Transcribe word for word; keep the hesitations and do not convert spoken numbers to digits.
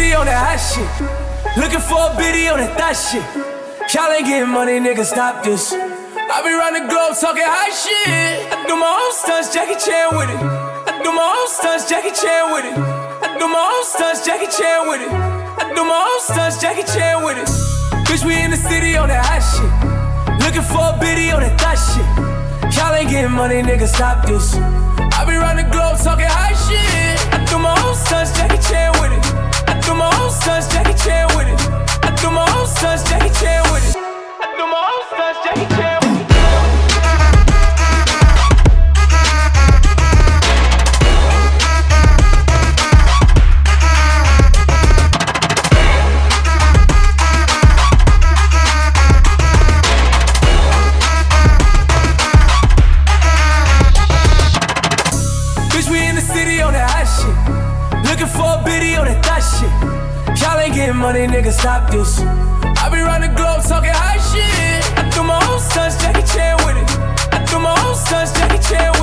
city on that hot shit. Looking for a biddy on that thot shit. Y'all ain't getting money, nigga, stop this. I be round the globe talking hot shit. I do my own stunts, Jackie Chan with it. I do my own stunts, Jackie Chan with it. I do my own stunts, Jackie Chan with it. I do my own stunts, Jackie Chan with it. Bitch, we in the city on that hot shit. Looking for a biddy on that thot shit. Y'all ain't getting money, nigga, stop this. I be round the globe talking hot shit. I do my own stunts, Jackie Chan with it. I do my own stunts, Jackie Chan with it. I do my own stunts, Jackie Chan with it. I do my own stunts, Jackie Chan with it. Looking for a biddy on that thot shit. Y'all ain't getting money, nigga, stop this. I be round the globe talking hot shit. I do my own stunts, Jackie Chan with it. I do my own stunts, Jackie Chan with it.